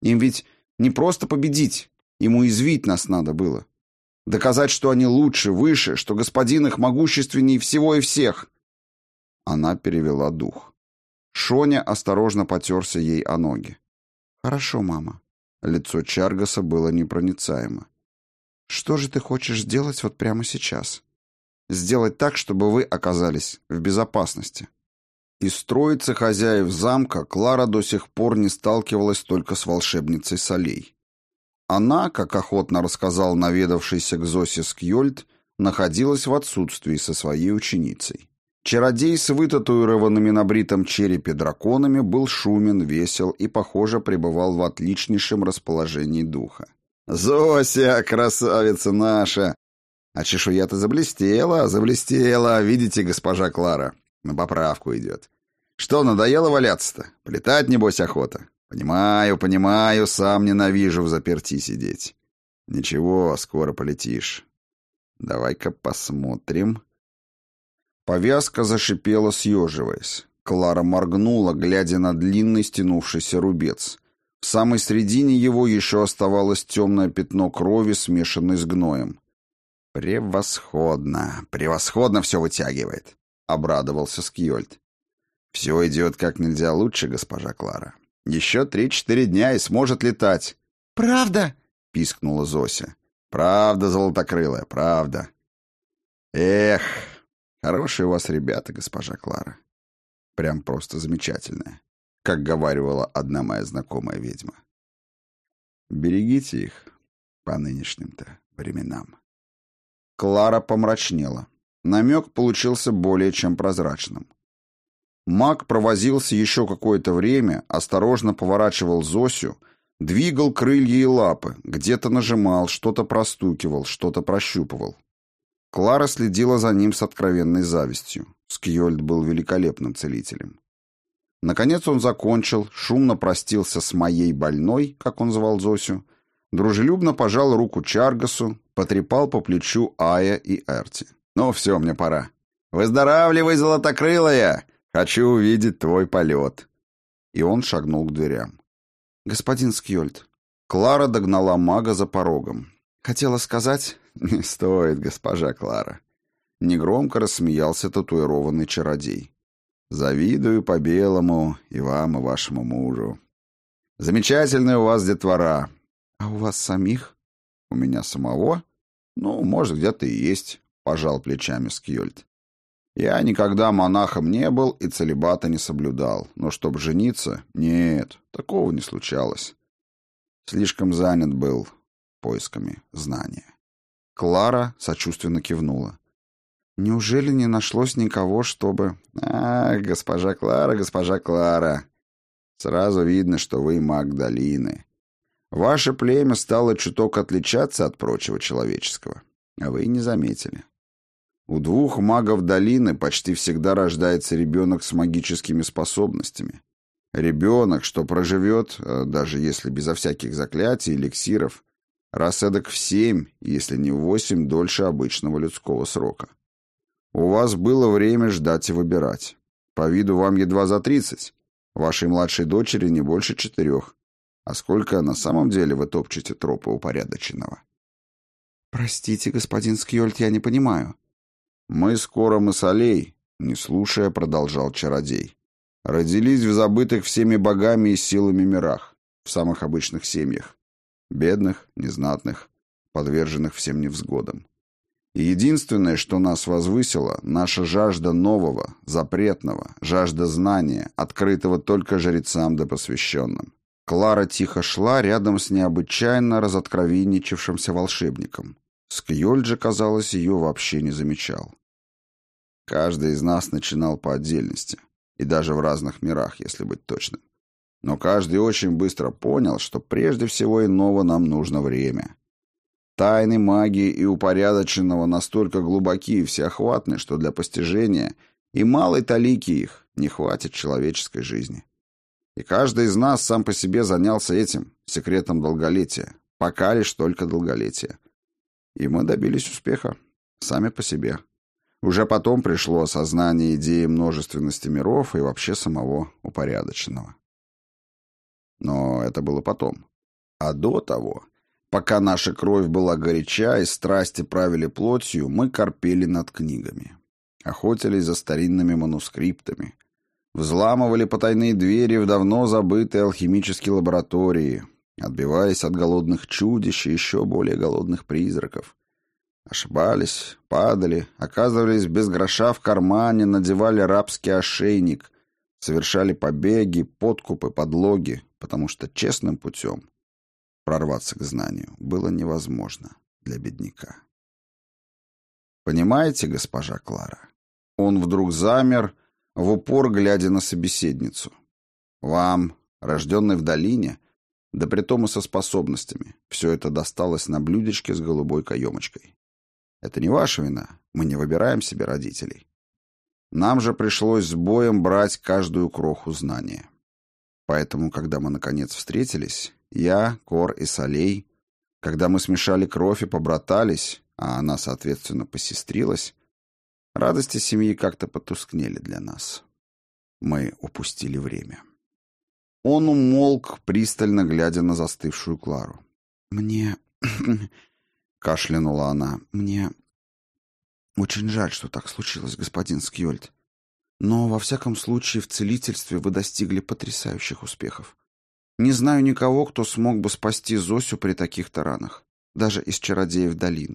Им ведь не просто победить, им уязвить нас надо было. Доказать, что они лучше, выше, что господин их могущественней всего и всех. Она перевела дух. Шоня осторожно потерся ей о ноги. «Хорошо, мама». Лицо Чаргаса было непроницаемо. «Что же ты хочешь сделать вот прямо сейчас? Сделать так, чтобы вы оказались в безопасности». Из троицы хозяев замка Клара до сих пор не сталкивалась только с волшебницей Солей. Она, как охотно рассказал наведавшийся к Зосе Скьёльд, находилась в отсутствии со своей ученицей. Чародей с вытатуированными на бритом черепе драконами был шумен, весел и, похоже, пребывал в отличнейшем расположении духа. «Зося, красавица наша! А чешуя-то заблестела, видите, госпожа Клара? На поправку идет. Что, надоело валяться-то? Полетать, небось, охота? Понимаю, сам ненавижу взаперти сидеть. Ничего, скоро полетишь. Давай-ка посмотрим». Повязка зашипела, съеживаясь. Клара моргнула, глядя на длинный стянувшийся рубец. В самой середине его еще оставалось темное пятно крови, смешанной с гноем. «Превосходно все вытягивает», — обрадовался Скьёльд. «Все идет как нельзя лучше, госпожа Клара. Еще 3-4 дня и сможет летать». «Правда?» — пискнула Зося. «Правда, золотокрылая, правда». «Эх, хорошие у вас ребята, госпожа Клара. Прям просто замечательные, как говаривала одна моя знакомая ведьма. Берегите их по нынешним-то временам». Клара помрачнела. Намек получился более чем прозрачным. Маг провозился еще какое-то время, осторожно поворачивал Зосю, двигал крылья и лапы, где-то нажимал, что-то простукивал, что-то прощупывал. Клара следила за ним с откровенной завистью. Скьёльд был великолепным целителем. Наконец он закончил, шумно простился с моей больной, как он звал Зосю, дружелюбно пожал руку Чаргасу, потрепал по плечу Ая и Эрти. «Ну все, мне пора. Выздоравливай, золотокрылая! Хочу увидеть твой полет!» И он шагнул к дверям. «Господин Скьёльд». Клара догнала мага за порогом. «Хотела сказать...» «Не стоит, госпожа Клара». Негромко рассмеялся татуированный чародей. «Завидую по-белому и вам, и вашему мужу. Замечательная у вас детвора». «А у вас самих?» «У меня самого? Ну, может, где-то и есть», — пожал плечами Скьёльд. «Я никогда монахом не был и целибата не соблюдал, но чтоб жениться, нет, такого не случалось. Слишком занят был поисками знания». Клара сочувственно кивнула. «Неужели не нашлось никого, чтобы...» «Ах, госпожа Клара, сразу видно, что вы маг долины. Ваше племя стало чуток отличаться от прочего человеческого, а вы и не заметили. У 2 магов долины почти всегда рождается ребенок с магическими способностями. Ребенок, что проживет, даже если безо всяких заклятий, эликсиров, раз эдак в 7, если не в 8, дольше обычного людского срока. У вас было время ждать и выбирать. По виду вам едва за 30, вашей младшей дочери не больше 4. А сколько на самом деле вы топчете тропы упорядоченного?» «Простите, господин Скьёльд, я не понимаю». «Мы скоро Солей», — не слушая, продолжал чародей. «Родились в забытых всеми богами и силами мирах, в самых обычных семьях. Бедных, незнатных, подверженных всем невзгодам. И единственное, что нас возвысило, наша жажда нового, запретного, жажда знания, открытого только жрецам да посвященным». Клара тихо шла рядом с необычайно разоткровенничавшимся волшебником. Скьёльд же, казалось, ее вообще не замечал. Каждый из нас начинал по отдельности, и даже в разных мирах, если быть точным. Но каждый очень быстро понял, что прежде всего иного нам нужно время. Тайны магии и упорядоченного настолько глубоки и всеохватны, что для постижения и малой талики их не хватит человеческой жизни. И каждый из нас сам по себе занялся этим, секретом долголетия, пока лишь только долголетия. И мы добились успеха, сами по себе. Уже потом пришло осознание идеи множественности миров и вообще самого упорядоченного. Но это было потом. А до того, пока наша кровь была горяча и страсти правили плотью, мы корпели над книгами. Охотились за старинными манускриптами. Взламывали потайные двери в давно забытые алхимические лаборатории, отбиваясь от голодных чудищ и еще более голодных призраков. Ошибались, падали, оказывались без гроша в кармане, надевали рабский ошейник, совершали побеги, подкупы, подлоги, потому что честным путем прорваться к знанию было невозможно для бедняка. Понимаете, госпожа Клара? Он вдруг замер, в упор глядя на собеседницу. Вам, рожденной в долине, да притом и со способностями, все это досталось на блюдечке с голубой каемочкой. Это не ваша вина, мы не выбираем себе родителей. Нам же пришлось с боем брать каждую кроху знания. Поэтому, когда мы наконец встретились, я, Кор и Солей, когда мы смешали кровь и побратались, а она, соответственно, посестрилась, радости семьи как-то потускнели для нас. Мы упустили время. Он умолк, пристально глядя на застывшую Клару. «Мне...» — кашлянула она. «Мне очень жаль, что так случилось, господин Скьольд. Но, во всяком случае, в целительстве вы достигли потрясающих успехов. Не знаю никого, кто смог бы спасти Зосю при таких-то ранах, даже из чародеев долины».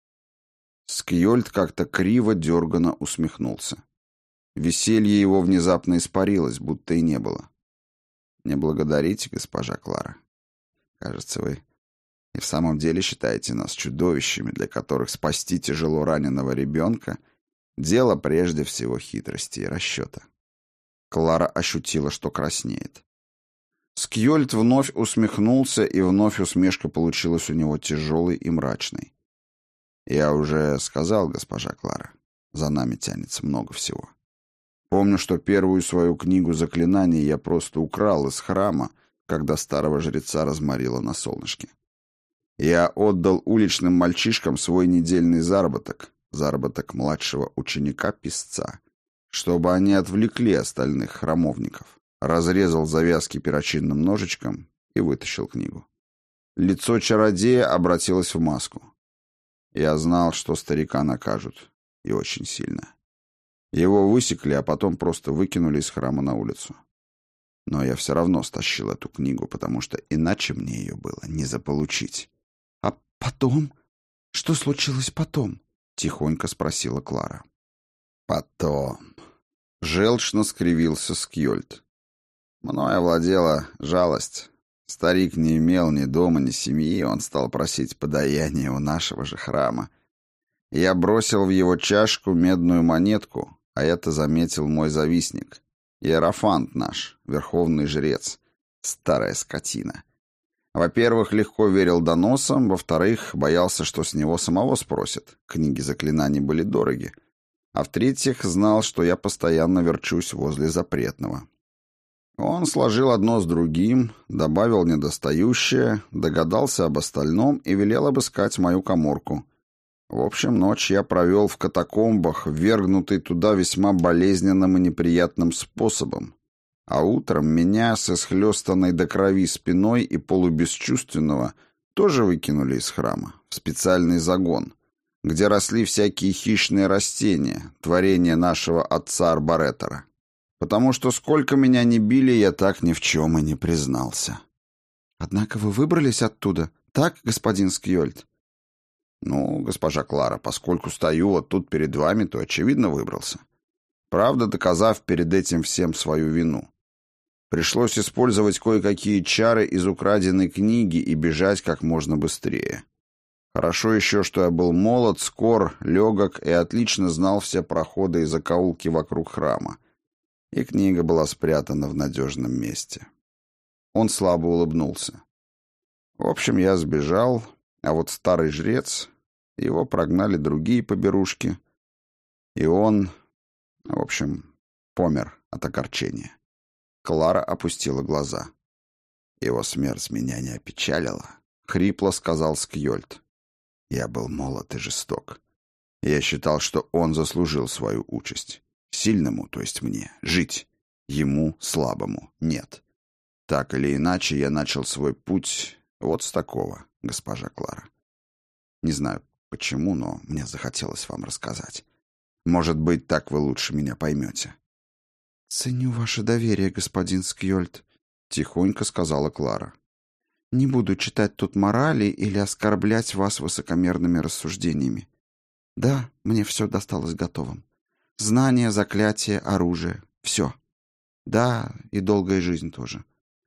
Скьольд как-то криво, дерганно усмехнулся. Веселье его внезапно испарилось, будто и не было. «Не благодарите, госпожа Клара. Кажется, вы и в самом деле считаете нас чудовищами, для которых спасти тяжело раненого ребенка — дело прежде всего хитрости и расчета». Клара ощутила, что краснеет. Скьольд вновь усмехнулся, и вновь усмешка получилась у него тяжелой и мрачной. «Я уже сказал, госпожа Клара, за нами тянется много всего. Помню, что первую свою книгу заклинаний я просто украл из храма, когда старого жреца разморило на солнышке. Я отдал уличным мальчишкам свой недельный заработок, заработок младшего ученика-писца, чтобы они отвлекли остальных храмовников, разрезал завязки перочинным ножичком и вытащил книгу. Лицо чародея обратилось в маску. Я знал, что старика накажут, и очень сильно. Его высекли, а потом просто выкинули из храма на улицу. Но я все равно стащил эту книгу, потому что иначе мне ее было не заполучить. «А потом? Что случилось потом?» — тихонько спросила Клара. «Потом...» — желчно скривился Скьольд. «Мною овладела жалость. Старик не имел ни дома, ни семьи, он стал просить подаяние у нашего же храма. Я бросил в его чашку медную монетку, а это заметил мой завистник, иерофант наш, верховный жрец, старая скотина. Во-первых, легко верил доносам, во-вторых, боялся, что с него самого спросят, книги заклинаний были дороги, а в-третьих, знал, что я постоянно верчусь возле запретного. Он сложил одно с другим, добавил недостающее, догадался об остальном и велел обыскать мою каморку. В общем, ночь я провел в катакомбах, ввергнутый туда весьма болезненным и неприятным способом, а утром меня с исхлестанной до крови спиной и полубесчувственного тоже выкинули из храма в специальный загон, где росли всякие хищные растения, творение нашего отца-арборетора. Потому что сколько меня ни били, я так ни в чем и не признался. «Однако вы выбрались оттуда, так, господин Скьольд?» «Ну, госпожа Клара, поскольку стою вот тут перед вами, то, очевидно, выбрался. Правда, доказав перед этим всем свою вину. Пришлось использовать кое-какие чары из украденной книги и бежать как можно быстрее. Хорошо еще, что я был молод, скор, легок и отлично знал все проходы и закоулки вокруг храма. И книга была спрятана в надежном месте». Он слабо улыбнулся. В общем, я сбежал, а вот старый жрец, его прогнали другие поберушки, и он, в общем, помер от огорчения. Клара опустила глаза. «Его смерть меня не опечалила», — хрипло сказал Скьольд. «Я был молод и жесток. Я считал, что он заслужил свою участь. Сильному, то есть мне, жить. Ему, слабому, нет. Так или иначе, я начал свой путь Вот с такого, госпожа Клара. Не знаю почему, но мне захотелось вам рассказать. Может быть, так вы лучше меня поймете. «Ценю ваше доверие, господин Скьольд», — тихонько сказала Клара. «Не буду читать тут морали или оскорблять вас высокомерными рассуждениями. Да, мне все досталось готовым. Знания, заклятие, оружие — все. Да, и долгая жизнь тоже.